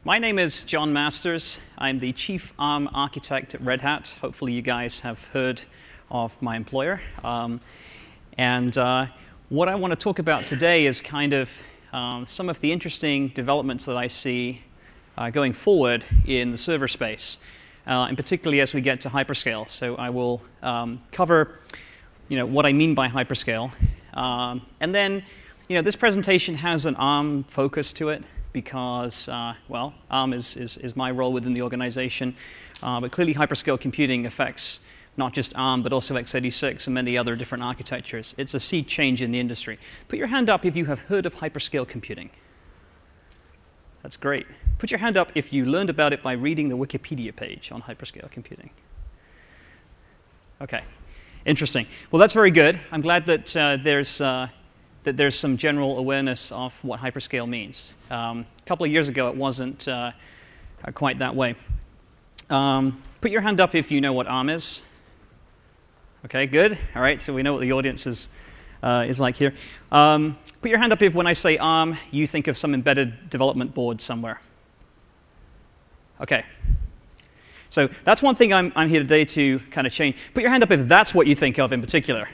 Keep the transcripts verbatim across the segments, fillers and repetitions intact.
my name is John Masters. I'm the Chief ARM Architect at Red Hat. Hopefully you guys have heard of my employer. Um, and uh, what I want to talk about today is kind of um, some of the interesting developments that I see uh, going forward in the server space, uh, and particularly as we get to hyperscale. So I will um, cover you know, what I mean by hyperscale. Um, and then you know, this presentation has an ARM focus to it, because, uh, well, ARM is, is, is my role within the organization, uh, but clearly hyperscale computing affects not just ARM, but also x eighty-six and many other different architectures. It's a sea change in the industry. Put your hand up if you have heard of hyperscale computing. That's great. Put your hand up if you learned about it by reading the Wikipedia page on hyperscale computing. Okay, interesting. Well, that's very good. I'm glad that uh, there's uh, that there's some general awareness of what hyperscale means. Um, a couple of years ago, it wasn't uh, quite that way. Um, put your hand up if you know what ARM is. Okay, good. All right, so we know what the audience is, uh, is like here. Um, put your hand up if when I say ARM, you think of some embedded development board somewhere. Okay. So that's one thing I'm, I'm here today to kind of change. Put your hand up if that's what you think of in particular.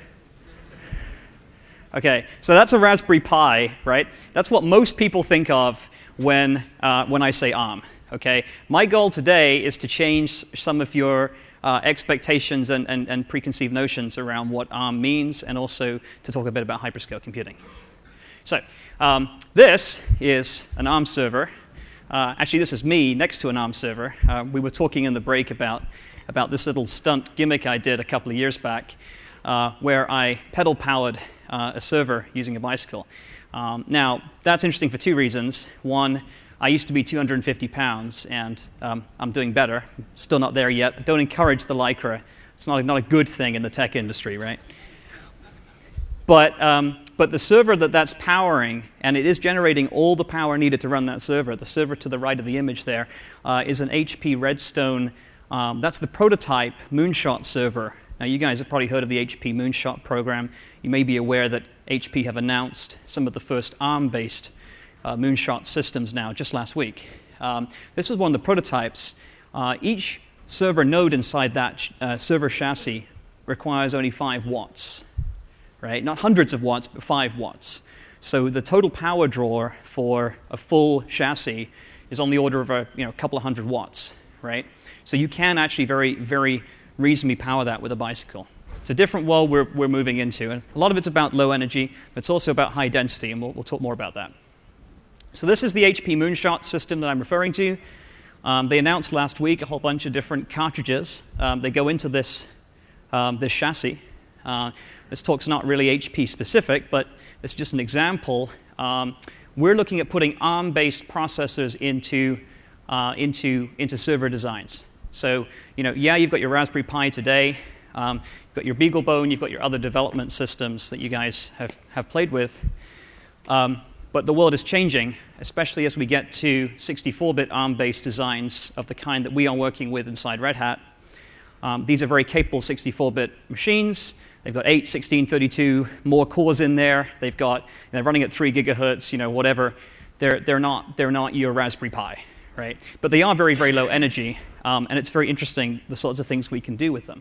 Okay, so that's a Raspberry Pi, right? That's what most people think of when, uh, when I say ARM, okay? My goal today is to change some of your uh, expectations and, and, and preconceived notions around what ARM means, and also to talk a bit about hyperscale computing. So um, this is an ARM server. Uh, actually, this is me next to an ARM server. Uh, we were talking in the break about, about this little stunt gimmick I did a couple of years back, uh, where I pedal-powered Uh, a server using a bicycle. Um, now, that's interesting for two reasons. One, I used to be two hundred fifty pounds, and um, I'm doing better. Still not there yet. Don't encourage the Lycra. It's not, not a good thing in the tech industry, right? But, um, but the server that that's powering, and it is generating all the power needed to run that server, the server to the right of the image there, uh, is an H P Redstone. Um, that's the prototype Moonshot server. Now, you guys have probably heard of the H P Moonshot program. You may be aware that H P have announced some of the first ARM-based uh, Moonshot systems now, just last week. Um, this was one of the prototypes. Uh, each server node inside that uh, server chassis requires only five watts, right? Not hundreds of watts, but five watts. So the total power draw for a full chassis is on the order of a you know, couple of hundred watts, right? So you can actually very, very reasonably power that with a bicycle. It's a different world we're, we're moving into, and a lot of it's about low energy, but it's also about high density, and we'll, we'll talk more about that. So this is the H P Moonshot system that I'm referring to. Um, they announced last week a whole bunch of different cartridges. Um, they go into this, um, this chassis. Uh, this talk's not really H P specific, but it's just an example. Um, we're looking at putting ARM-based processors into, uh, into, into server designs. So, you know, yeah, you've got your Raspberry Pi today. Um, you've got your BeagleBone. You've got your other development systems that you guys have, have played with. Um, but the world is changing, especially as we get to sixty-four bit ARM-based designs of the kind that we are working with inside Red Hat. Um, these are very capable sixty-four bit machines. They've got eight, sixteen, thirty-two more cores in there. They've got, they're running at three gigahertz, you know, whatever. They're, they're, not, they're not your Raspberry Pi, right? But they are very, very low energy. Um, and it's very interesting the sorts of things we can do with them.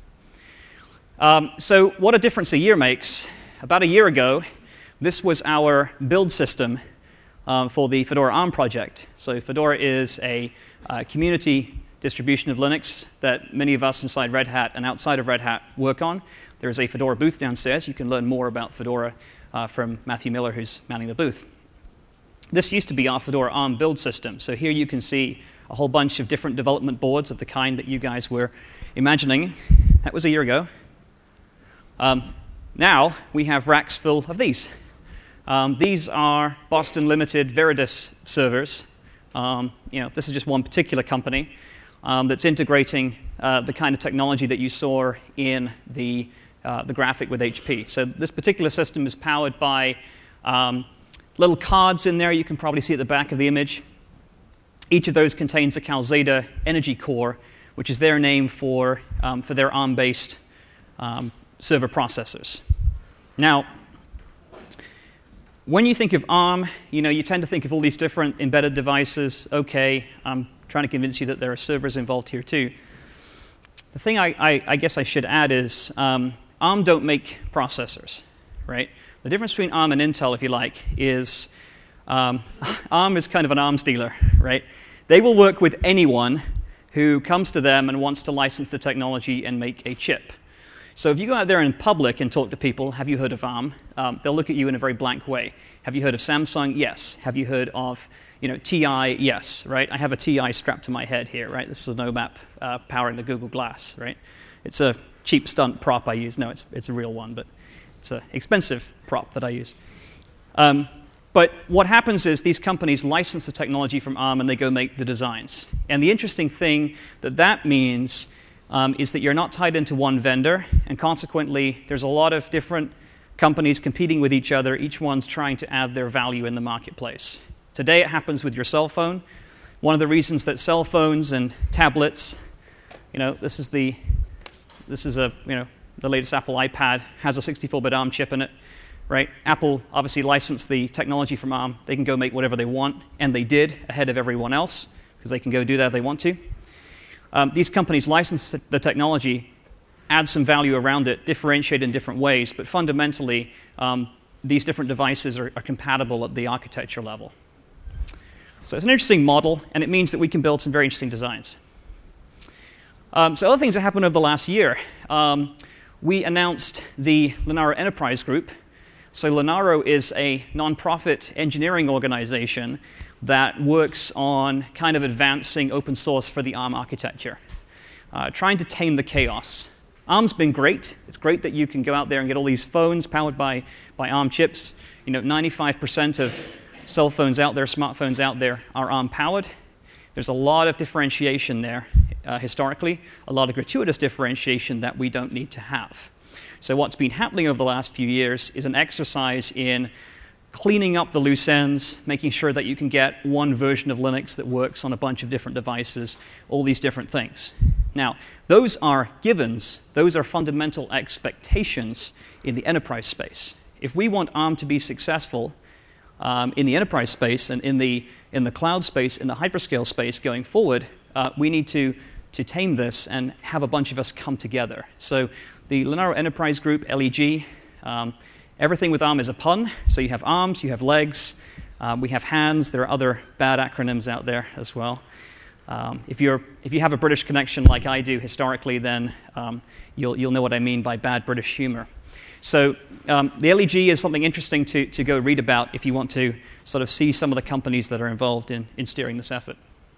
Um, so what a difference a year makes. About a year ago, this was our build system um, for the Fedora ARM project. So Fedora is a uh, community distribution of Linux that many of us inside Red Hat and outside of Red Hat work on. There is a Fedora booth downstairs. You can learn more about Fedora uh, from Matthew Miller, who's manning the booth. This used to be our Fedora ARM build system. So here you can see a whole bunch of different development boards of the kind that you guys were imagining. That was a year ago. Um, now we have racks full of these. Um, these are Boston Limited Veridus servers. Um, you know, this is just one particular company um, that's integrating uh, the kind of technology that you saw in the, uh, the graphic with H P. So this particular system is powered by um, little cards in there. You can probably see at the back of the image. Each of those contains a Calxeda Energy Core, which is their name for, um, for their ARM-based um, server processors. Now, when you think of ARM, you know, you tend to think of all these different embedded devices. Okay, I'm trying to convince you that there are servers involved here too. The thing I, I, I guess I should add is um, ARM don't make processors, right? The difference between ARM and Intel, if you like, is um, ARM is kind of an arms dealer, right? They will work with anyone who comes to them and wants to license the technology and make a chip. So if you go out there in public and talk to people, have you heard of ARM? Um, they'll look at you in a very blank way. Have you heard of Samsung? Yes. Have you heard of, you know, T I? Yes, right? I have a T I strapped to my head here, right? This is an O M A P uh, powering the Google Glass, right? It's a cheap stunt prop I use. No, it's, it's a real one, but it's an expensive prop that I use. Um, but what happens is these companies license the technology from ARM and they go make the designs. And the interesting thing that that means um, is that you're not tied into one vendor, and consequently there's a lot of different companies competing with each other, each one's trying to add their value in the marketplace. Today it happens with your cell phone. One of the reasons that cell phones and tablets, you know, this is the, this is a, you know, the latest Apple iPad has a sixty-four bit ARM chip in it, right? Apple obviously licensed the technology from ARM. They can go make whatever they want, and they did ahead of everyone else because they can go do that if they want to. Um, these companies license the technology, add some value around it, differentiate in different ways, but fundamentally, um, these different devices are, are compatible at the architecture level. So it's an interesting model, and it means that we can build some very interesting designs. Um, so other things that happened over the last year. Um, we announced the Linaro Enterprise Group. So Linaro is a nonprofit engineering organization that works on kind of advancing open source for the ARM architecture, uh, trying to tame the chaos. ARM's been great. It's great that you can go out there and get all these phones powered by, by ARM chips. You know, ninety-five percent of cell phones out there, smartphones out there are ARM powered. There's a lot of differentiation there uh, historically, a lot of gratuitous differentiation that we don't need to have. So what's been happening over the last few years is an exercise in cleaning up the loose ends, making sure that you can get one version of Linux that works on a bunch of different devices, all these different things. Now, those are givens. Those are fundamental expectations in the enterprise space. If we want ARM to be successful um, in the enterprise space and in the, in the cloud space, in the hyperscale space going forward, uh, we need to, to tame this and have a bunch of us come together. So the Linaro Enterprise Group, L E G, um, everything with ARM is a pun. So you have arms, you have legs, um, we have hands. There are other bad acronyms out there as well. Um, if, you're, if you have a British connection like I do historically, then um, you'll, you'll know what I mean by bad British humor. So um, the L E G is something interesting to, to go read about if you want to sort of see some of the companies that are involved in, in steering this effort.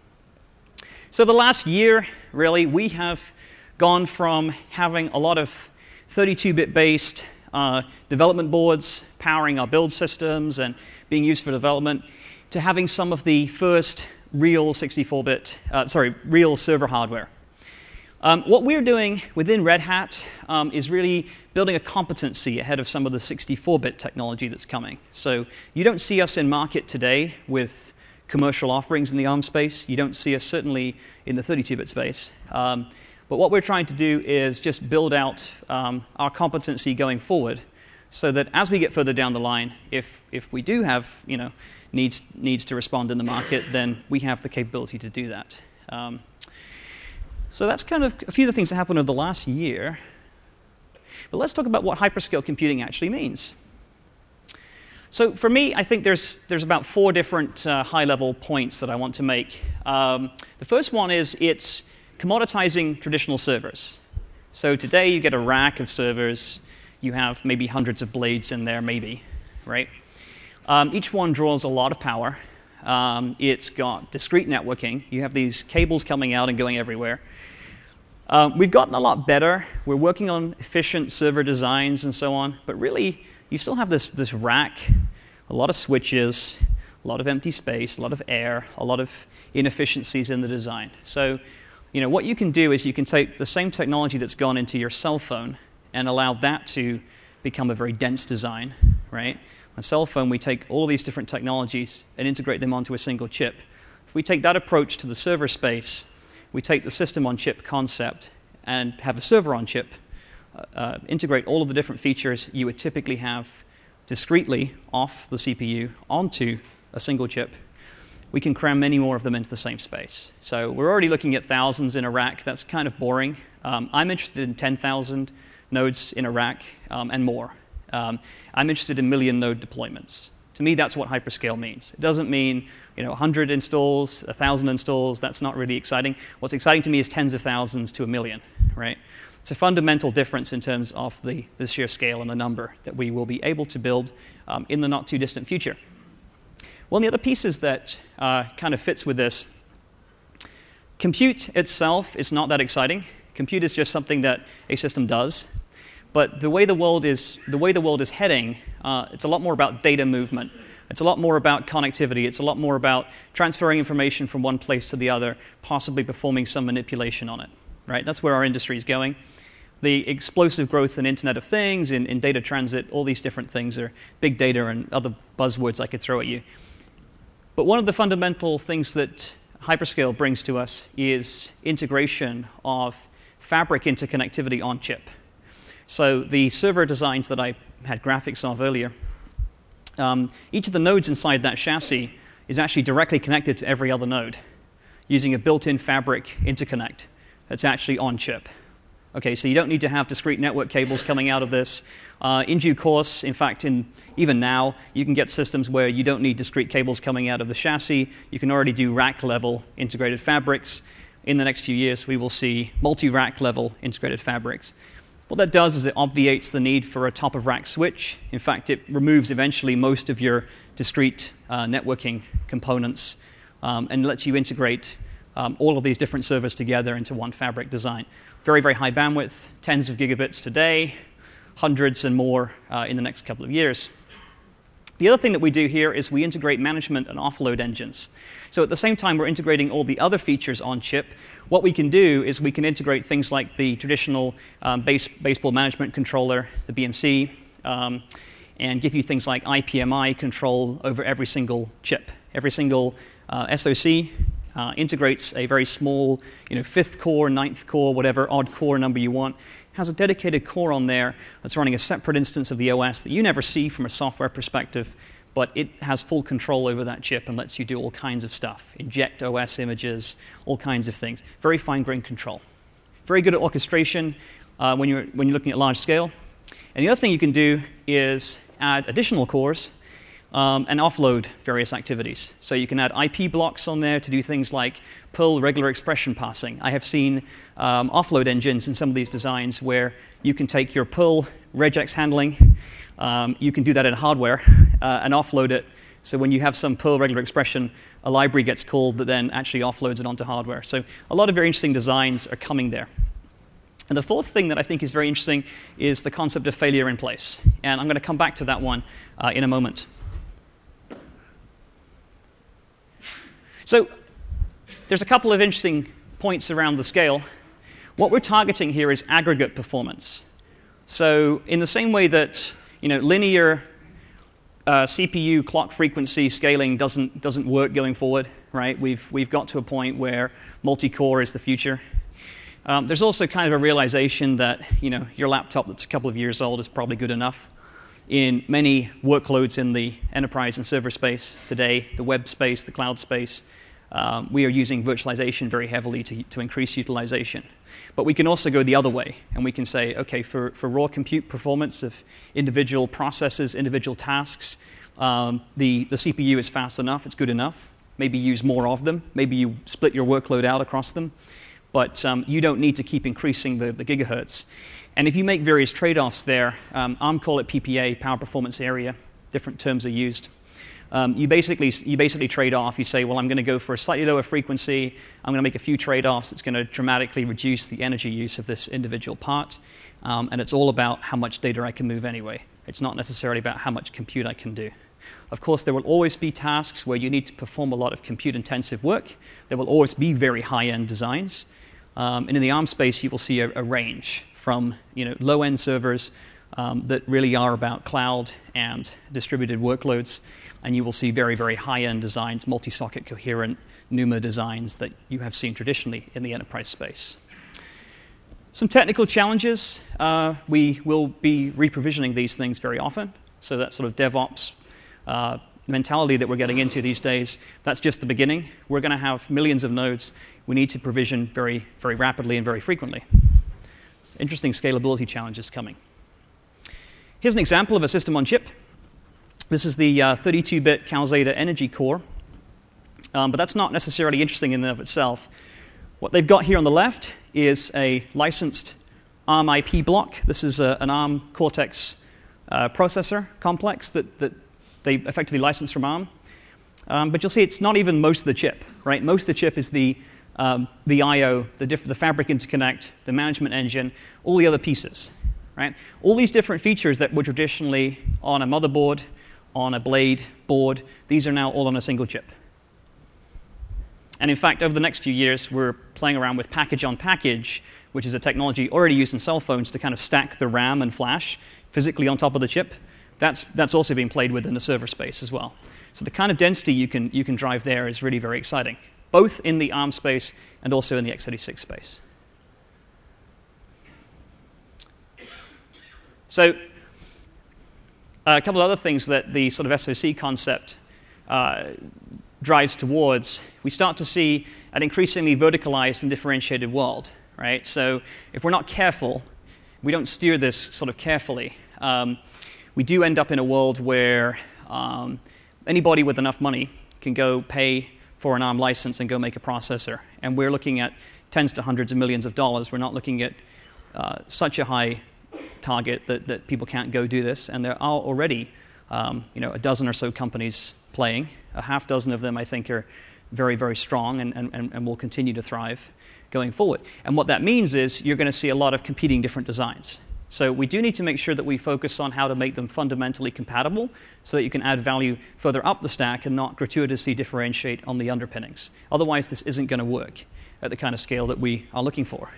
So the last year, really, we have gone from having a lot of thirty-two bit based uh, development boards powering our build systems and being used for development to having some of the first real sixty-four bit, uh, sorry, real server hardware. Um, what we're doing within Red Hat um, is really building a competency ahead of some of the sixty-four bit technology that's coming. So you don't see us in market today with commercial offerings in the ARM space. You don't see us certainly in the thirty-two bit space. Um, but what we're trying to do is just build out um, our competency going forward so that as we get further down the line, if, if we do have, you know, needs, needs to respond in the market, then we have the capability to do that. Um, so that's kind of a few of the things that happened over the last year. But let's talk about what hyperscale computing actually means. So for me, I think there's, there's about four different uh, high-level points that I want to make. Um, the first one is it's commoditizing traditional servers. So today you get a rack of servers. You have maybe hundreds of blades in there, maybe, right? Um, each one draws a lot of power. Um, it's got discrete networking. You have these cables coming out and going everywhere. Uh, we've gotten a lot better. We're working on efficient server designs and so on. But really, you still have this, this rack, a lot of switches, a lot of empty space, a lot of air, a lot of inefficiencies in the design. So, you know, what you can do is you can take the same technology that's gone into your cell phone and allow that to become a very dense design, right? On a cell phone, we take all these different technologies and integrate them onto a single chip. If we take that approach to the server space, we take the system-on-chip concept and have a server-on-chip, uh, uh, integrate all of the different features you would typically have discretely off the C P U onto a single chip, we can cram many more of them into the same space. So we're already looking at thousands in a rack. That's kind of boring. Um, I'm interested in ten thousand nodes in a rack um, and more. Um, I'm interested in million node deployments. To me, that's what hyperscale means. It doesn't mean you know, one hundred installs, one thousand installs. That's not really exciting. What's exciting to me is tens of thousands to a million, right? It's a fundamental difference in terms of the, the sheer scale and the number that we will be able to build um, in the not too distant future. One of the other pieces that uh, kind of fits with this, compute itself is not that exciting. Compute is just something that a system does. But the way the world is, the way the world is heading, uh, it's a lot more about data movement. It's a lot more about connectivity. It's a lot more about transferring information from one place to the other, possibly performing some manipulation on it. Right? That's where our industry is going. The explosive growth in Internet of Things, in, in data transit, all these different things are big data and other buzzwords I could throw at you. But one of the fundamental things that hyperscale brings to us is integration of fabric interconnectivity on chip. So the server designs that I had graphics of earlier, um, each of the nodes inside that chassis is actually directly connected to every other node using a built-in fabric interconnect that's actually on chip. Okay, so you don't need to have discrete network cables coming out of this. Uh, in due course, in fact, in, even now, you can get systems where you don't need discrete cables coming out of the chassis. You can already do rack-level integrated fabrics. In the next few years, we will see multi-rack level integrated fabrics. What that does is it obviates the need for a top-of-rack switch. In fact, it removes eventually most of your discrete uh, networking components um, and lets you integrate um, all of these different servers together into one fabric design. Very, very high bandwidth, tens of gigabits today, hundreds and more uh, in the next couple of years. The other thing that we do here is we integrate management and offload engines. So at the same time we're integrating all the other features on chip, what we can do is we can integrate things like the traditional um, base, baseboard management controller, the B M C, um, and give you things like I P M I control over every single chip. Every single uh, S O C uh, integrates a very small, you know, fifth core, ninth core, whatever odd core number you want, has a dedicated core on there that's running a separate instance of the O S that you never see from a software perspective, but it has full control over that chip and lets you do all kinds of stuff, inject O S images, all kinds of things. Very fine-grained control. Very good at orchestration uh, when, you're, when you're looking at large scale. And the other thing you can do is add additional cores um, and offload various activities. So you can add I P blocks on there to do things like Perl regular expression passing. I have seen um, offload engines in some of these designs where you can take your Perl regex handling, um, you can do that in hardware uh, and offload it. So when you have some Perl regular expression, a library gets called that then actually offloads it onto hardware. So a lot of very interesting designs are coming there. And the fourth thing that I think is very interesting is the concept of failure in place. And I'm going to come back to that one uh, in a moment. So there's a couple of interesting points around the scale. What we're targeting here is aggregate performance. So in the same way that you know, linear uh, C P U clock frequency scaling doesn't, doesn't work going forward, right? We've, we've got to a point where multi-core is the future. Um, there's also kind of a realization that you know, your laptop that's a couple of years old is probably good enough. In many workloads in the enterprise and server space today, the web space, the cloud space, um, we are using virtualization very heavily to, to increase utilization. But we can also go the other way, and we can say, okay, for, for raw compute performance of individual processes, individual tasks, um, the, the C P U is fast enough, it's good enough. Maybe use more of them. Maybe you split your workload out across them. But um, you don't need to keep increasing the, the gigahertz. And if you make various trade-offs there, um, ARM call it P P A, power performance area, different terms are used. Um, you basically you basically trade off. You say, well, I'm going to go for a slightly lower frequency. I'm going to make a few trade-offs that's going to dramatically reduce the energy use of this individual part. Um, and it's all about how much data I can move anyway. It's not necessarily about how much compute I can do. Of course, there will always be tasks where you need to perform a lot of compute-intensive work. There will always be very high-end designs. Um, and in the ARM space, you will see a, a range from you know, low-end servers um, that really are about cloud and distributed workloads. And you will see very, very high-end designs, multi-socket coherent NUMA designs that you have seen traditionally in the enterprise space. Some technical challenges. Uh, we will be reprovisioning these things very often. So that sort of DevOps uh, mentality that we're getting into these days, that's just the beginning. We're going to have millions of nodes. We need to provision very, very rapidly and very frequently. It's interesting scalability challenges coming. Here's an example of a system on chip. This is the uh, thirty-two bit Calxeda Energy Core, um, but that's not necessarily interesting in and of itself. What they've got here on the left is a licensed ARM I P block. This is a, an ARM Cortex uh, processor complex that, that they effectively licensed from ARM. Um, but you'll see it's not even most of the chip, right? Most of the chip is the, um, the I O, the, diff- the fabric interconnect, the management engine, all the other pieces, right? All these different features that were traditionally on a motherboard, on a blade board, these are now all on a single chip. And in fact, over the next few years, we're playing around with package-on-package, which is a technology already used in cell phones to kind of stack the RAM and flash physically on top of the chip. That's, that's also being played with in the server space as well. So the kind of density you can, you can drive there is really very exciting, both in the ARM space and also in the x eighty-six space. So a couple of other things that the sort of S O C concept uh, drives towards, we start to see an increasingly verticalized and differentiated world, right? So if we're not careful, we don't steer this sort of carefully, um, we do end up in a world where um, anybody with enough money can go pay for an ARM license and go make a processor. And we're looking at tens to hundreds of millions of dollars. We're not looking at uh, such a high target that, that people can't go do this. And there are already um, you know, a dozen or so companies playing. A half dozen of them, I think, are very, very strong and, and, and will continue to thrive going forward. And what that means is you're going to see a lot of competing different designs. So we do need to make sure that we focus on how to make them fundamentally compatible so that you can add value further up the stack and not gratuitously differentiate on the underpinnings. Otherwise, this isn't going to work at the kind of scale that we are looking for.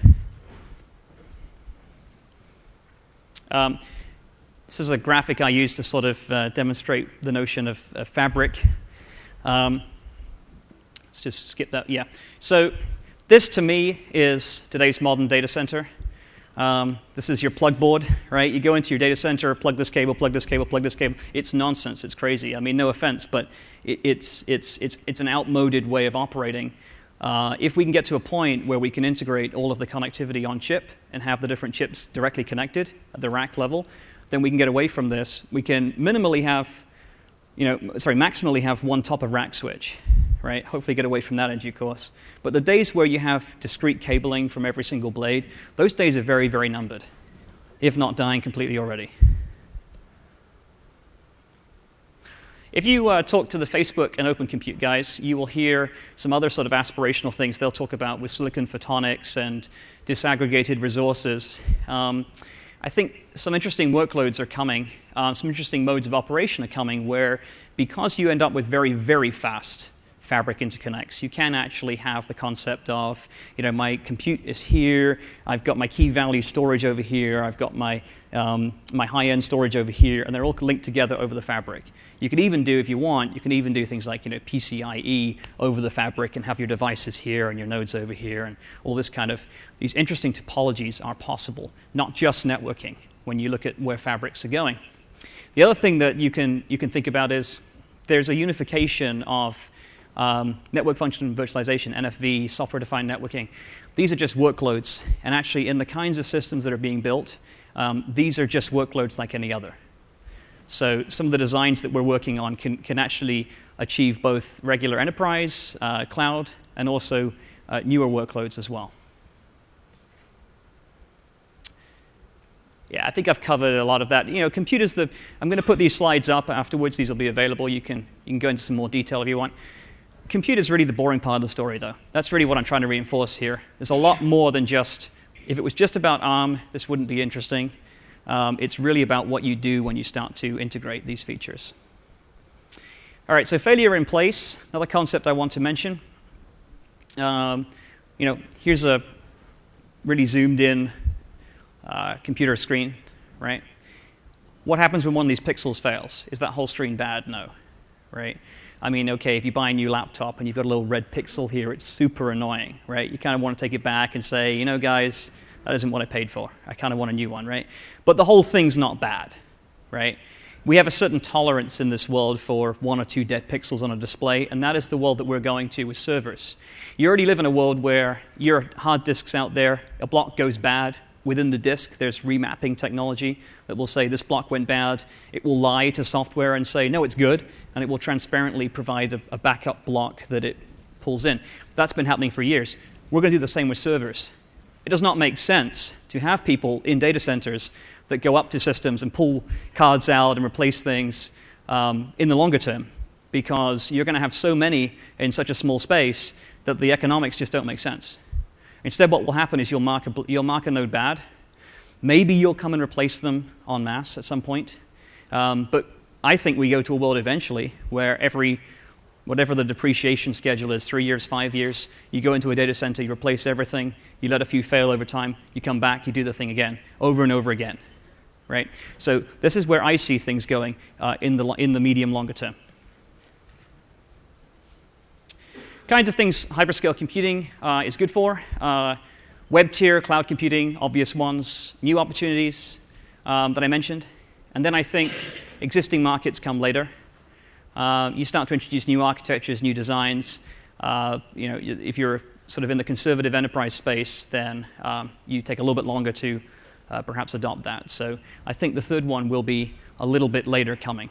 Um, this is a graphic I use to sort of uh, demonstrate the notion of, of fabric. Um, let's just skip that. Yeah. So this, to me, is today's modern data center. Um, this is your plug board, right? You go into your data center, plug this cable, plug this cable, plug this cable. It's nonsense. It's crazy. I mean, no offense, but it, it's, it's, it's, it's an outmoded way of operating. Uh, if we can get to a point where we can integrate all of the connectivity on chip and have the different chips directly connected at the rack level, then we can get away from this. We can minimally have, you know, sorry, maximally have one top of rack switch, right? Hopefully get away from that in due course. But the days where you have discrete cabling from every single blade, those days are very, very numbered, if not dying completely already. If you uh, talk to the Facebook and Open Compute guys, you will hear some other sort of aspirational things they'll talk about with silicon photonics and disaggregated resources. Um, I think some interesting workloads are coming, um, some interesting modes of operation are coming where because you end up with very, very fast fabric interconnects, you can actually have the concept of, you know, my compute is here, I've got my key value storage over here, I've got my, um, my high-end storage over here, and they're all linked together over the fabric. You could even do, if you want, you can even do things like, you know, PCIe over the fabric and have your devices here and your nodes over here and all this kind of, these interesting topologies are possible, not just networking when you look at where fabrics are going. The other thing that you can, you can think about is there's a unification of um, network function virtualization, N F V, software-defined networking. These are just workloads, and actually in the kinds of systems that are being built, um, these are just workloads like any other. So some of the designs that we're working on can, can actually achieve both regular enterprise, uh, cloud, and also uh, newer workloads as well. Yeah, I think I've covered a lot of that. You know, computers, the, I'm going to put these slides up afterwards. These will be available. You can, you can go into some more detail if you want. Computers really the boring part of the story, though. That's really what I'm trying to reinforce here. There's a lot more than just, if it was just about ARM, this wouldn't be interesting. Um, it's really about what you do when you start to integrate these features. All right, so failure in place, another concept I want to mention. Um, you know, here's a really zoomed in uh, computer screen, right? What happens when one of these pixels fails? Is that whole screen bad? No, right? I mean, okay, if you buy a new laptop and you've got a little red pixel here, it's super annoying, right? You kind of want to take it back and say, you know, guys, that isn't what I paid for. I kind of want a new one, right? But the whole thing's not bad, right? we have a certain tolerance in this world for one or two dead pixels on a display, and that is the world that we're going to with servers. You already live in a world where your hard disk's out there, a block goes bad. Within the disk, there's remapping technology that will say this block went bad. It will lie to software and say, no, it's good, and it will transparently provide a, a backup block that it pulls in. That's been happening for years. We're going to do the same with servers. It does not make sense to have people in data centers that go up to systems and pull cards out and replace things um, in the longer term, because you're going to have so many in such a small space that the economics just don't make sense. Instead, what will happen is you'll mark a, you'll mark a node bad. Maybe you'll come and replace them en masse at some point. Um, but I think we go to a world eventually where every, whatever the depreciation schedule is, three years, five years, you go into a data center, you replace everything, you let a few fail over time, you come back, you do the thing again, over and over again. Right? So this is where I see things going uh, in the in the medium longer term. Kinds of things hyperscale computing uh, is good for. Uh, web tier, cloud computing, obvious ones. New opportunities um, that I mentioned. And then I think existing markets come later. Uh, you start to introduce new architectures, new designs. Uh, you know, if you're sort of in the conservative enterprise space, then um, you take a little bit longer to uh, perhaps adopt that. So I think the third one will be a little bit later coming.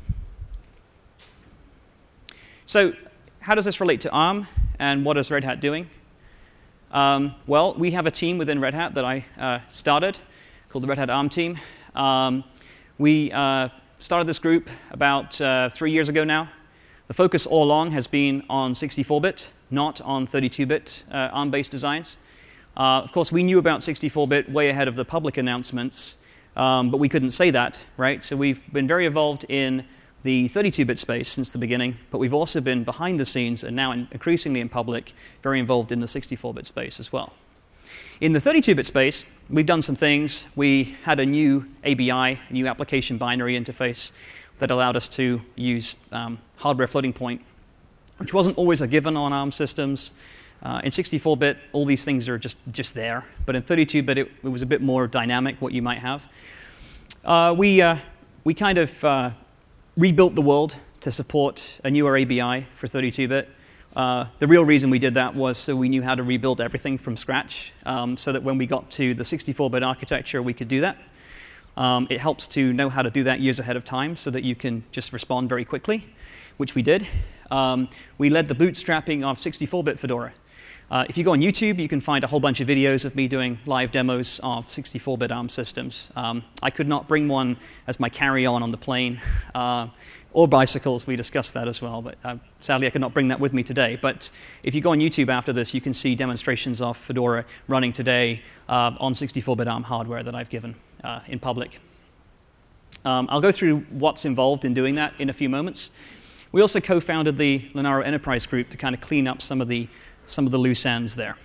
So how does this relate to ARM, and what is Red Hat doing? Um, well, we have a team within Red Hat that I uh, started called the Red Hat ARM team. Um, we uh, started this group about uh, three years ago now. The focus all along has been on sixty-four bit, not on thirty-two bit uh, ARM-based designs. Uh, of course, we knew about sixty-four bit way ahead of the public announcements, um, but we couldn't say that, right? So we've been very involved in the thirty-two bit space since the beginning, but we've also been behind the scenes and now in, increasingly in public, very involved in the sixty-four bit space as well. In the thirty-two bit space, we've done some things. We had a new A B I, a new application binary interface that allowed us to use um, hardware floating point, which wasn't always a given on ARM systems. Uh, in sixty-four bit, all these things are just, just there, but in thirty-two bit, it, it was a bit more dynamic what you might have. Uh, we, uh, we kind of uh, rebuilt the world to support a newer A B I for thirty-two bit. Uh, the real reason we did that was so we knew how to rebuild everything from scratch, um, so that when we got to the sixty-four bit architecture, we could do that. Um, it helps to know how to do that years ahead of time so that you can just respond very quickly, which we did. Um, we led the bootstrapping of sixty-four bit Fedora. Uh, if you go on YouTube, you can find a whole bunch of videos of me doing live demos of sixty-four bit ARM systems. Um, I could not bring one as my carry-on on the plane, uh, or bicycles. We discussed that as well, but uh, sadly I could not bring that with me today. But if you go on YouTube after this, you can see demonstrations of Fedora running today uh, on sixty-four bit ARM hardware that I've given uh, in public. Um, I'll go through what's involved in doing that in a few moments. We also co-founded the Linaro Enterprise Group to kind of clean up some of the some of the loose ends there.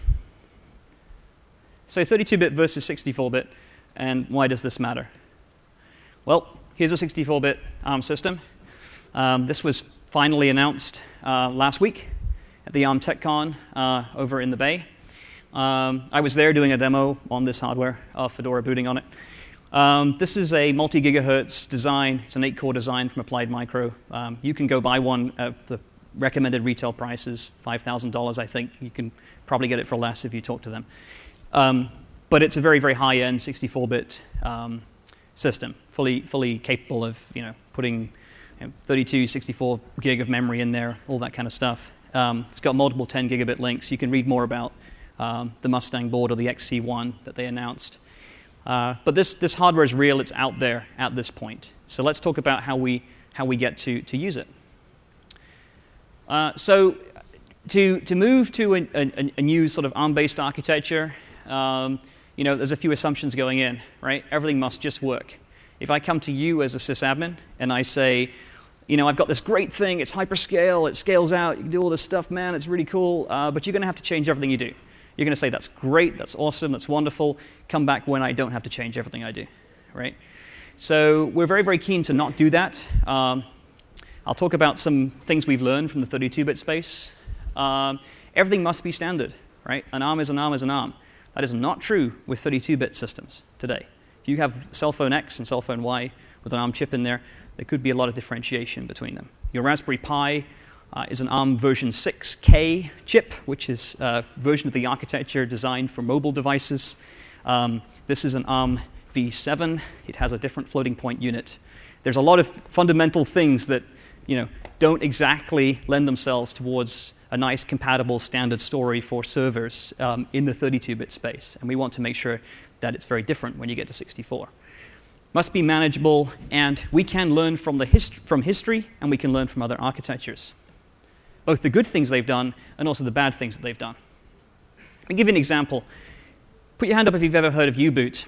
So thirty-two bit versus sixty-four bit, and why does this matter? Well, here's a sixty-four bit ARM system. Um, this was finally announced uh, last week at the ARM TechCon uh, over in the Bay. Um, I was there doing a demo on this hardware of Fedora booting on it. Um, this is a multi-gigahertz design. It's an eight core design from Applied Micro. Um, you can go buy one at the recommended retail price is five thousand dollars, I think. You can probably get it for less if you talk to them. Um, but it's a very, very high-end sixty-four bit um, system, fully, fully capable of you know, putting you know, thirty-two, sixty-four gig of memory in there, all that kind of stuff. Um, it's got multiple ten gigabit links. You can read more about um, the Mustang board or the X C one that they announced. Uh, but this, this hardware is real. It's out there at this point. So let's talk about how we, how we get to, to use it. Uh, so to, to move to a, a, a new sort of ARM-based architecture, um, you know, there's a few assumptions going in, right? Everything must just work. If I come to you as a sysadmin and I say, you know, I've got this great thing, it's hyperscale, it scales out, you can do all this stuff, man, it's really cool, uh, but you're going to have to change everything you do. You're going to say, that's great, that's awesome, that's wonderful, come back when I don't have to change everything I do, right? So we're very, very keen to not do that. Um, I'll talk about some things we've learned from the thirty-two bit space. Um, everything must be standard, right? An ARM is an ARM is an ARM. That is not true with thirty-two bit systems today. If you have cell phone X and cell phone Y with an ARM chip in there, there could be a lot of differentiation between them. Your Raspberry Pi uh, is an ARM version six K chip, which is a version of the architecture designed for mobile devices. Um, this is an ARM v seven. It has a different floating point unit. There's a lot of fundamental things that, you know, don't exactly lend themselves towards a nice compatible standard story for servers um, in the thirty-two bit space. And we want to make sure that it's very different when you get to sixty-four. Must be manageable, and we can learn from, the hist from history, and we can learn from other architectures. Both the good things they've done, and also the bad things that they've done. I'll give you an example. Put your hand up if you've ever heard of U-Boot.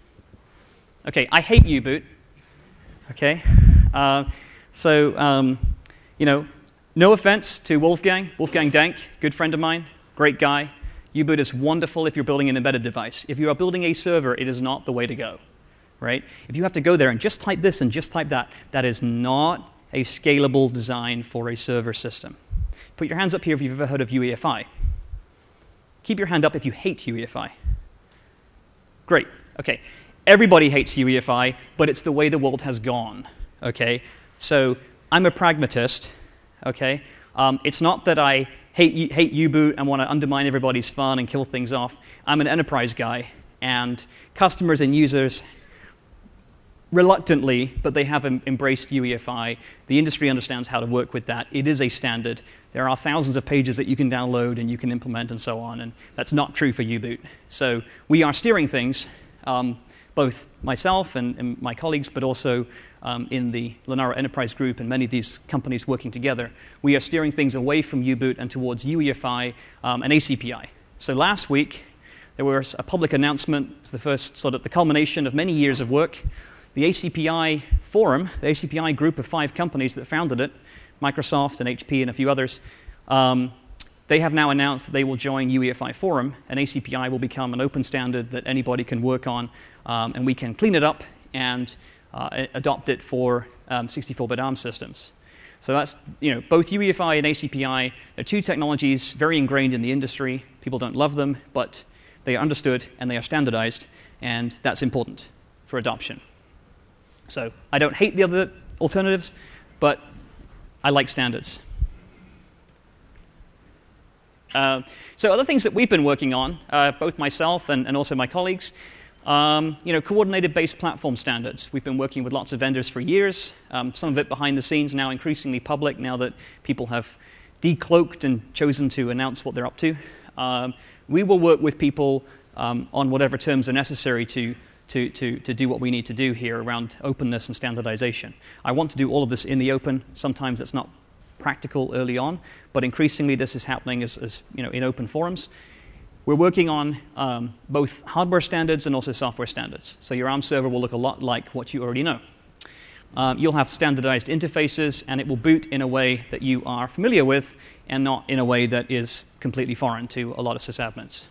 Okay, I hate U-Boot. Okay, uh, so, um, you know, no offense to Wolfgang, Wolfgang Denk, good friend of mine, great guy. U-Boot is wonderful if you're building an embedded device. If you are building a server, it is not the way to go, right? If you have to go there and just type this and just type that, that is not a scalable design for a server system. Put your hands up here if you've ever heard of U E F I. Keep your hand up if you hate U E F I. Great, okay. Everybody hates U E F I, but it's the way the world has gone, okay? So I'm a pragmatist, okay? Um, it's not that I hate, hate U-Boot and want to undermine everybody's fun and kill things off. I'm an enterprise guy, and customers and users, reluctantly, but they have em embraced U E F I. The industry understands how to work with that. It is a standard. There are thousands of pages that you can download and you can implement and so on, and that's not true for U-Boot. So we are steering things, um, both myself and, and my colleagues, but also um, in the Linaro Enterprise Group and many of these companies working together. We are steering things away from U-Boot and towards U E F I um, and A C P I. So last week, there was a public announcement. It's the first sort of the culmination of many years of work. The A C P I forum, the A C P I group of five companies that founded it, Microsoft and H P and a few others, um, they have now announced that they will join U E F I Forum, and A C P I will become an open standard that anybody can work on, um, and we can clean it up and uh, adopt it for um, sixty-four bit ARM systems. So that's, you know, both U E F I and A C P I are two technologies very ingrained in the industry. People don't love them, but they are understood and they are standardized, and that's important for adoption. So I don't hate the other alternatives, but I like standards. Uh, so other things that we've been working on, uh, both myself and, and also my colleagues, um, you know, coordinated base platform standards. We've been working with lots of vendors for years, um, some of it behind the scenes, now increasingly public, now that people have decloaked and chosen to announce what they're up to. Um, we will work with people um, on whatever terms are necessary to To, to, to do what we need to do here around openness and standardization. I want to do all of this in the open. Sometimes it's not practical early on, but increasingly this is happening as, as you know, in open forums. We're working on um, both hardware standards and also software standards. So your ARM server will look a lot like what you already know. Um, you'll have standardized interfaces, and it will boot in a way that you are familiar with and not in a way that is completely foreign to a lot of sysadmins.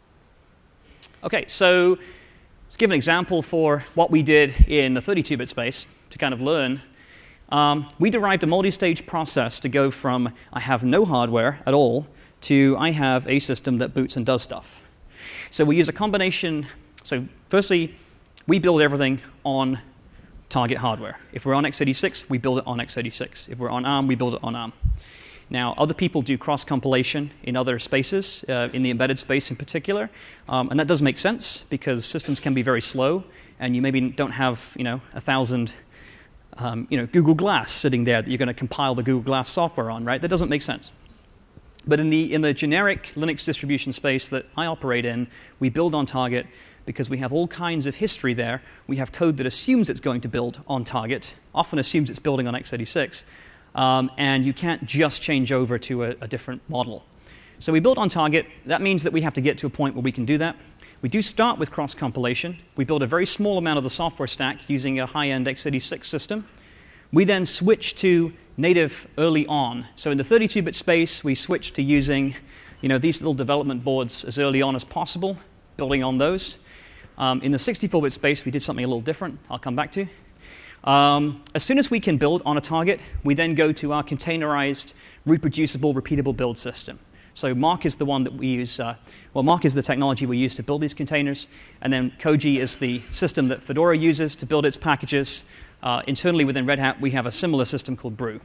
Okay, so let's give an example for what we did in the thirty-two bit space to kind of learn. Um, we derived a multi-stage process to go from I have no hardware at all to I have a system that boots and does stuff. So we use a combination. So firstly, we build everything on target hardware. If we're on x eighty-six, we build it on x eighty-six. If we're on ARM, we build it on ARM. Now, other people do cross-compilation in other spaces, uh, in the embedded space in particular, um, and that does make sense because systems can be very slow, and you maybe don't have, you know, a thousand, um, you know, Google Glass sitting there that you're going to compile the Google Glass software on, right? That doesn't make sense. But in the in the generic Linux distribution space that I operate in, we build on target because we have all kinds of history there. We have code that assumes it's going to build on target, often assumes it's building on x eighty-six. Um, and you can't just change over to a, a different model. So we build on target. That means that we have to get to a point where we can do that. We do start with cross-compilation. We build a very small amount of the software stack using a high-end x eighty-six system. We then switch to native early on. So in the thirty-two bit space, we switch to using, you know, these little development boards as early on as possible, building on those. Um, in the sixty-four bit space, we did something a little different. I'll come back to. Um, as soon as we can build on a target, we then go to our containerized, reproducible, repeatable build system. So Mark is the one that we use, uh, well, Mark is the technology we use to build these containers, and then Koji is the system that Fedora uses to build its packages. uh, internally within Red Hat, we have a similar system called Brew.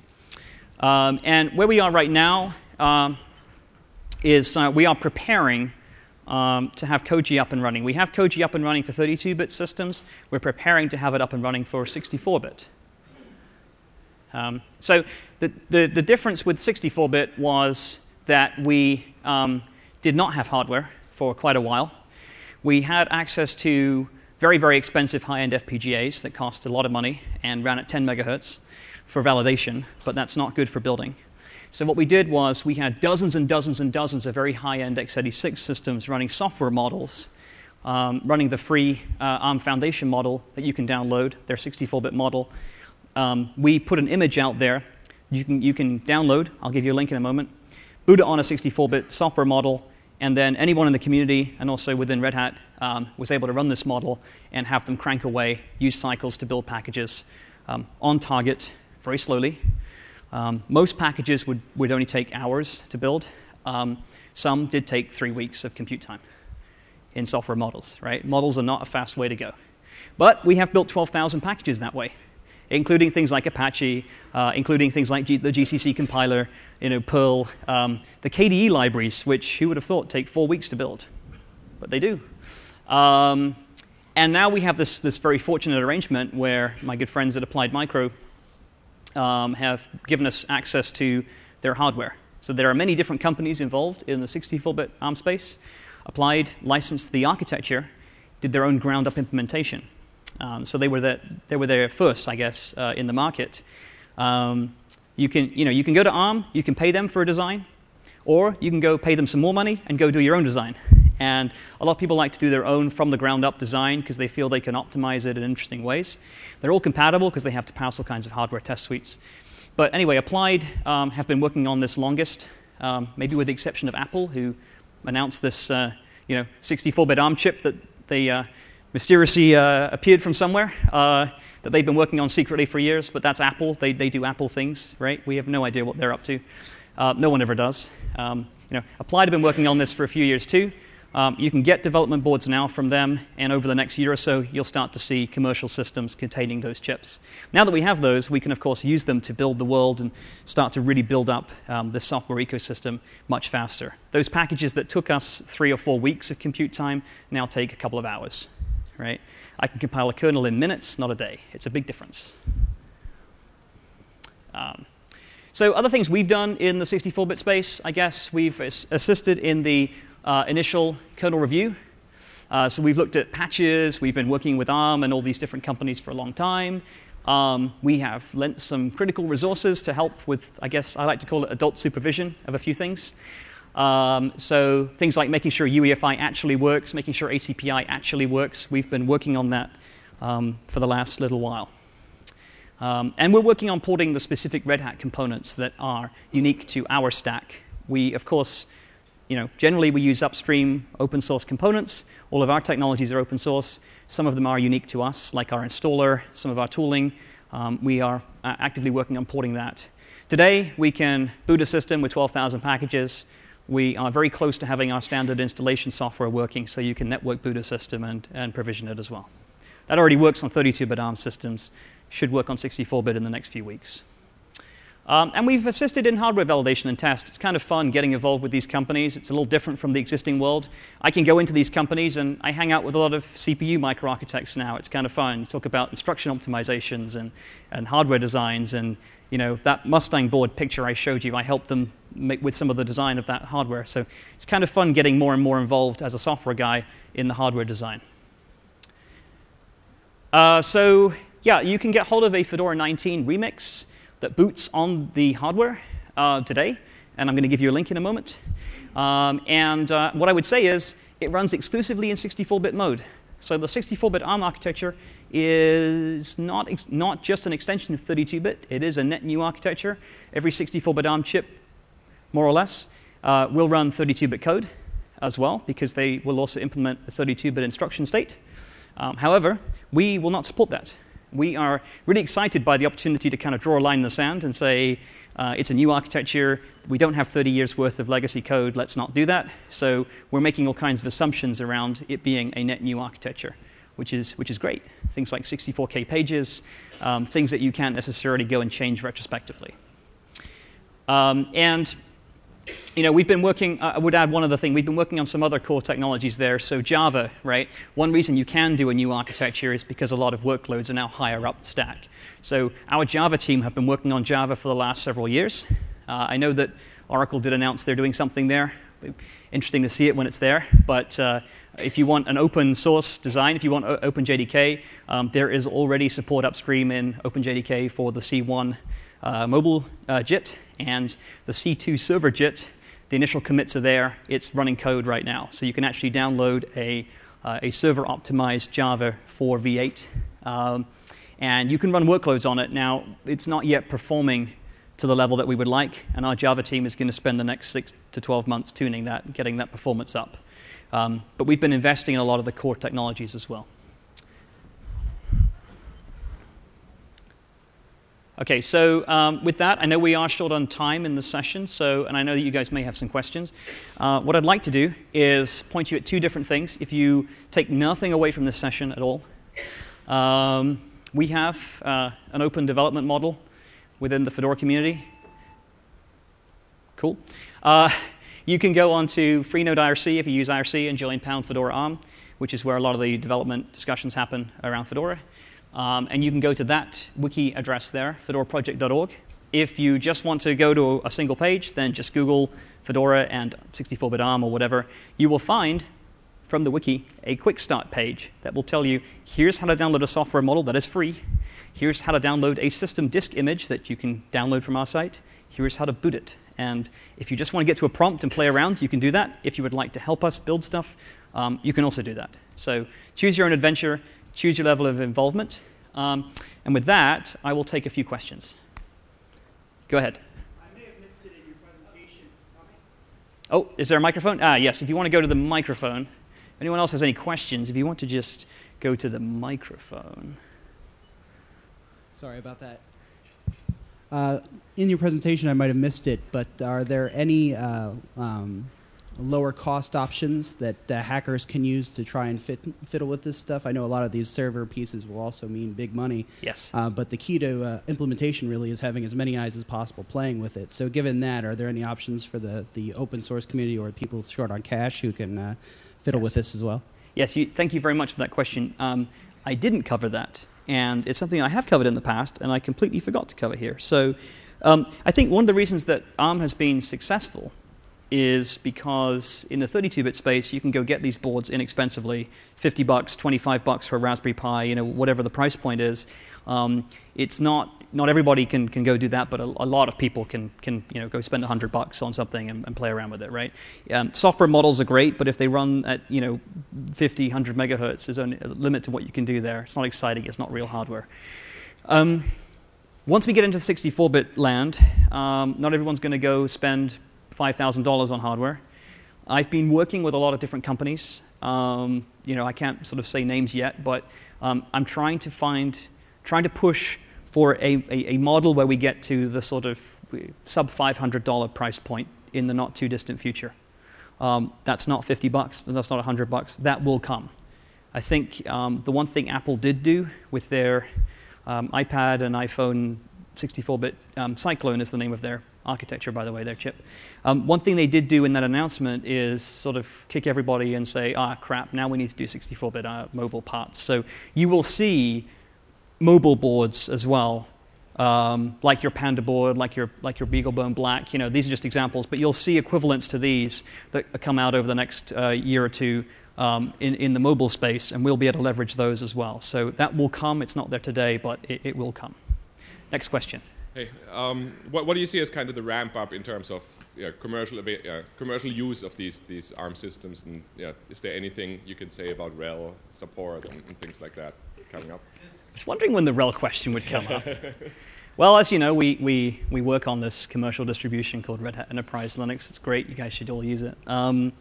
Um, and where we are right now um, is uh, we are preparing um, to have Koji up and running. We have Koji up and running for thirty-two bit systems. We're preparing to have it up and running for sixty-four bit. Um, so the, the, the difference with sixty-four bit was that we um, did not have hardware for quite a while. We had access to very, very expensive high-end F P G As that cost a lot of money and ran at ten megahertz for validation, but that's not good for building. So what we did was we had dozens and dozens and dozens of very high-end x eighty-six systems running software models, um, running the free uh, ARM Foundation model that you can download, their sixty-four bit model. Um, we put an image out there you can, you can download. I'll give you a link in a moment. Boot it on a sixty-four bit software model, and then anyone in the community and also within Red Hat um, was able to run this model and have them crank away, use cycles to build packages um, on target, very slowly. Um, most packages would, would only take hours to build. Um, some did take three weeks of compute time in software models, right? Models are not a fast way to go. But we have built twelve thousand packages that way, including things like Apache, uh, including things like G the G C C compiler, you know, Perl, um, the K D E libraries, which who would have thought take four weeks to build? But they do. Um, and now we have this, this very fortunate arrangement where my good friends at Applied Micro Um, have given us access to their hardware. So there are many different companies involved in the sixty-four bit ARM space. Applied licensed the architecture, did their own ground-up implementation. Um, so they were the, they were there first, I guess, uh, in the market. Um, you can you know you can go to ARM, you can pay them for a design, or you can go pay them some more money and go do your own design. And a lot of people like to do their own from the ground up design because they feel they can optimize it in interesting ways. They're all compatible because they have to pass all kinds of hardware test suites. But anyway, Applied um, have been working on this longest, um, maybe with the exception of Apple, who announced this uh, you know, sixty-four bit ARM chip that they uh, mysteriously uh, appeared from somewhere, uh, that they've been working on secretly for years. But that's Apple. They, they do Apple things, right? We have no idea what they're up to. Uh, no one ever does. Um, you know, Applied have been working on this for a few years too. Um, you can get development boards now from them, and over the next year or so, you'll start to see commercial systems containing those chips. Now that we have those, we can, of course, use them to build the world and start to really build up um, this software ecosystem much faster. Those packages that took us three or four weeks of compute time now take a couple of hours, right? I can compile a kernel in minutes, not a day. It's a big difference. Um, so other things we've done in the sixty-four bit space, I guess, we've assisted in the Uh, initial kernel review. Uh, so we've looked at patches. We've been working with ARM and all these different companies for a long time. Um, we have lent some critical resources to help with, I guess I like to call it adult supervision of a few things. Um, so things like making sure U E F I actually works, making sure A C P I actually works. We've been working on that um, for the last little while. Um, and we're working on porting the specific Red Hat components that are unique to our stack. We, of course, You know, generally we use upstream open source components. All of our technologies are open source. Some of them are unique to us, like our installer, some of our tooling. Um, we are uh, actively working on porting that. Today, we can boot a system with twelve thousand packages. We are very close to having our standard installation software working, so you can network boot a system and, and provision it as well. That already works on thirty-two bit ARM systems. Should work on sixty-four bit in the next few weeks. Um, and we've assisted in hardware validation and test. It's kind of fun getting involved with these companies. It's a little different from the existing world. I can go into these companies and I hang out with a lot of C P U microarchitects now. It's kind of fun. You talk about instruction optimizations and, and hardware designs. And you know, that Mustang board picture I showed you, I helped them make with some of the design of that hardware. So it's kind of fun getting more and more involved as a software guy in the hardware design. Uh, so yeah, you can get hold of a Fedora nineteen remix that boots on the hardware uh, today, and I'm going to give you a link in a moment. Um, and uh, what I would say is it runs exclusively in sixty-four bit mode. So the sixty-four bit ARM architecture is not, ex not just an extension of thirty-two bit. It is a net new architecture. Every sixty-four bit ARM chip, more or less, uh, will run thirty-two bit code as well, because they will also implement the thirty-two bit instruction state. Um, however, we will not support that. We are really excited by the opportunity to kind of draw a line in the sand and say, uh, it's a new architecture. We don't have thirty years worth of legacy code. Let's not do that. So we're making all kinds of assumptions around it being a net new architecture, which is, which is great. Things like sixty-four K pages, um, things that you can't necessarily go and change retrospectively. Um, and you know, we've been working, uh, I would add one other thing, we've been working on some other core technologies there. So Java, right? One reason you can do a new architecture is because a lot of workloads are now higher up the stack. So our Java team have been working on Java for the last several years. Uh, I know that Oracle did announce they're doing something there. Interesting to see it when it's there. But uh, if you want an open source design, if you want OpenJDK, um, there is already support upstream in OpenJDK for the C one uh, mobile uh, J I T and the C two server J I T. The initial commits are there. It's running code right now. So you can actually download a, uh, a server-optimized Java for V eight. Um, and you can run workloads on it. Now, it's not yet performing to the level that we would like, and our Java team is going to spend the next six to twelve months tuning that and getting that performance up. Um, but we've been investing in a lot of the core technologies as well. Okay, so um, with that, I know we are short on time in the session, so, and I know that you guys may have some questions. Uh, what I'd like to do is point you at two different things. If you take nothing away from this session at all, um, we have uh, an open development model within the Fedora community. Cool. Uh, you can go on to Freenode I R C if you use I R C and join pound Fedora ARM, which is where a lot of the development discussions happen around Fedora. Um, and you can go to that wiki address there, fedora project dot org. If you just want to go to a single page, then just Google Fedora and sixty-four bit ARM or whatever. You will find from the wiki a quick start page that will tell you, here's how to download a software model that is free. Here's how to download a system disk image that you can download from our site. Here's how to boot it. And if you just want to get to a prompt and play around, you can do that. If you would like to help us build stuff, um, you can also do that. So choose your own adventure, choose your level of involvement. Um, and with that, I will take a few questions. Go ahead. I may have missed it in your presentation. Oh, is there a microphone? Ah, yes. If you want to go to the microphone. If anyone else has any questions, if you want to just go to the microphone. Sorry about that. Uh, in your presentation, I might have missed it, but are there any uh, um, lower cost options that uh, hackers can use to try and fit, fiddle with this stuff? I know a lot of these server pieces will also mean big money. Yes. Uh, but the key to uh, implementation really is having as many eyes as possible playing with it. So given that, are there any options for the, the open source community or people short on cash who can uh, fiddle yes. with this as well? Yes, you, thank you very much for that question. Um, I didn't cover that. And it's something I have covered in the past, and I completely forgot to cover here. So um, I think one of the reasons that ARM has been successful is because in the thirty-two bit space, you can go get these boards inexpensively, fifty bucks, twenty-five bucks for a Raspberry Pi, you know, whatever the price point is. Um, it's not, not everybody can, can go do that, but a, a lot of people can, can you know, go spend one hundred bucks on something and, and play around with it, right? Um, software models are great, but if they run at, you know, fifty, one hundred megahertz, there's only a limit to what you can do there. It's not exciting, it's not real hardware. Um, once we get into sixty-four bit land, um, not everyone's going to go spend five thousand dollars on hardware. I've been working with a lot of different companies. Um, you know, I can't sort of say names yet, but um, I'm trying to find, trying to push for a, a, a model where we get to the sort of sub five hundred dollar price point in the not too distant future. Um, that's not fifty bucks, that's not one hundred bucks, that will come. I think um, the one thing Apple did do with their um, iPad and iPhone sixty-four bit, um, Cyclone is the name of their architecture, by the way, their chip. Um, one thing they did do in that announcement is sort of kick everybody and say, ah, crap, now we need to do sixty-four bit uh, mobile parts. So you will see mobile boards as well, um, like your Panda board, like your like your BeagleBone Black. You know, these are just examples, but you'll see equivalents to these that come out over the next uh, year or two um, in in the mobile space, and we'll be able to leverage those as well. So that will come. It's not there today, but it, it will come. Next question. Hey, um, what, what do you see as kind of the ramp up in terms of yeah, commercial uh, commercial use of these these ARM systems? And yeah, is there anything you can say about RHEL support and, and things like that coming up? I was wondering when the RHEL question would come up. Well, as you know, we, we, we work on this commercial distribution called Red Hat Enterprise Linux. It's great. You guys should all use it. Um,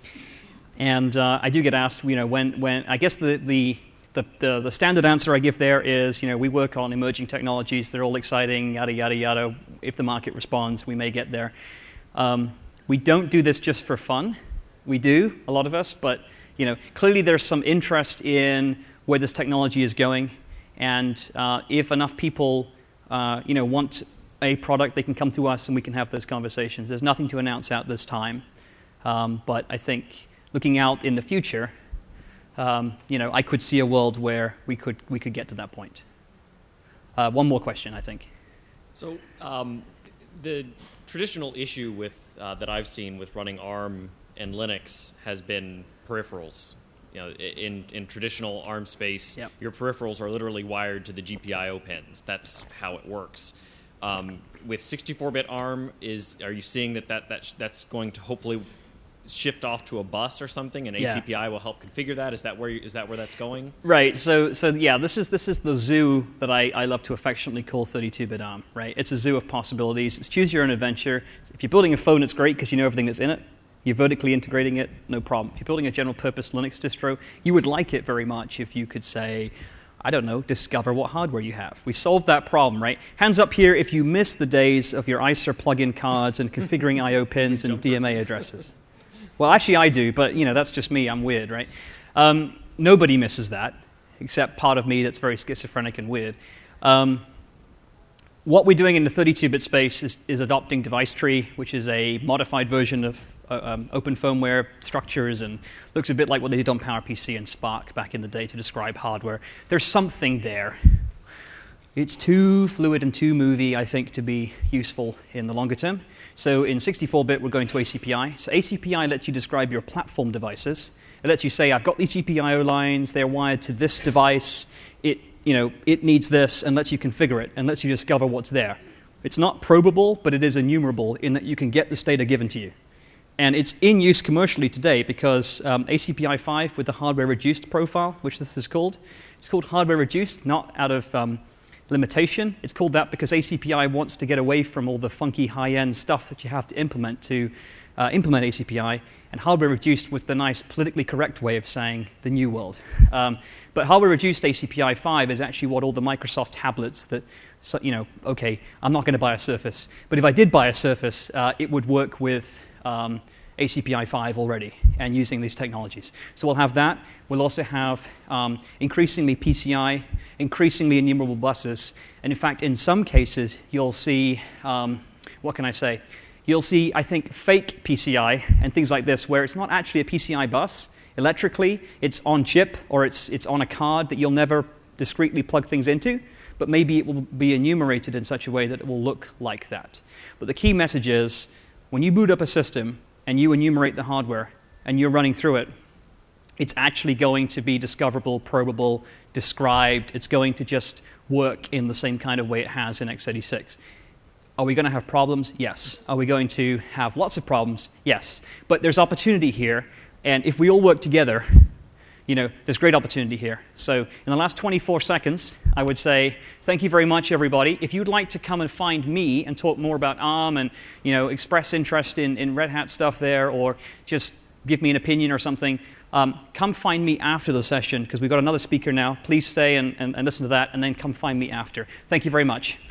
and uh, I do get asked, you know, when, when I guess the, the, the, the, the standard answer I give there is, you know, we work on emerging technologies. They're all exciting, yada, yada, yada. If the market responds, we may get there. Um, we don't do this just for fun. We do, a lot of us, but, you know, clearly there's some interest in where this technology is going, and uh, if enough people uh, you know, want a product, they can come to us and we can have those conversations. There's nothing to announce out this time, um, but I think looking out in the future, um, you know, I could see a world where we could we could get to that point. Uh, one more question, I think. So um, the traditional issue with uh, that I've seen with running ARM and Linux has been peripherals. You know, in, in traditional ARM space, yep. your peripherals are literally wired to the G P I O pins. That's how it works. Um, with sixty-four bit ARM, is are you seeing that, that, that sh that's going to hopefully shift off to a bus or something, and yeah. A C P I will help configure that? Is that where you, is that where that's going? Right. So so yeah, this is this is the zoo that I, I love to affectionately call thirty-two bit ARM. Right. It's a zoo of possibilities. It's choose your own adventure. If you're building a phone, it's great because you know everything that's in it. You're vertically integrating it, no problem. If you're building a general purpose Linux distro, you would like it very much if you could say, I don't know, discover what hardware you have. We solved that problem, right? Hands up here if you miss the days of your Acer plug-in cards and configuring I O pins and D M A addresses. Well, actually I do, but you know, that's just me. I'm weird, right? Um, nobody misses that, except part of me that's very schizophrenic and weird. Um, what we're doing in the thirty-two bit space is, is adopting Device Tree, which is a modified version of uh, um, open firmware structures and looks a bit like what they did on PowerPC and Spark back in the day to describe hardware. There's something there. It's too fluid and too movie, I think, to be useful in the longer term. So in sixty-four bit, we're going to A C P I. So A C P I lets you describe your platform devices. It lets you say, I've got these G P I O lines, they're wired to this device, it, you know, it needs this, and lets you configure it, and lets you discover what's there. It's not probable, but it is enumerable in that you can get this data given to you. And it's in use commercially today because um, A C P I five with the hardware reduced profile, which this is called, it's called hardware reduced, not out of um, limitation. It's called that because A C P I wants to get away from all the funky high-end stuff that you have to implement to uh, implement A C P I, and hardware reduced was the nice politically correct way of saying the new world. Um, but hardware reduced A C P I five is actually what all the Microsoft tablets that, so, you know, okay, I'm not going to buy a Surface, but if I did buy a Surface, uh, it would work with um, A C P I five already and using these technologies. So we'll have that. We'll also have um, increasingly P C I, increasingly enumerable buses, and in fact, in some cases, you'll see, um, what can I say? You'll see, I think, fake P C I and things like this, where it's not actually a P C I bus. Electrically, it's on chip or it's, it's on a card that you'll never discretely plug things into, but maybe it will be enumerated in such a way that it will look like that. But the key message is, when you boot up a system and you enumerate the hardware and you're running through it, it's actually going to be discoverable, probable, described. It's going to just work in the same kind of way it has in x eighty-six. Are we going to have problems? Yes. Are we going to have lots of problems? Yes. But there's opportunity here, and if we all work together, you know, there's great opportunity here. So in the last twenty-four seconds, I would say thank you very much, everybody. If you'd like to come and find me and talk more about ARM and, you know, express interest in, in Red Hat stuff there, or just give me an opinion or something, um, come find me after the session, because we've got another speaker now. Please stay and, and, and listen to that, and then come find me after. Thank you very much.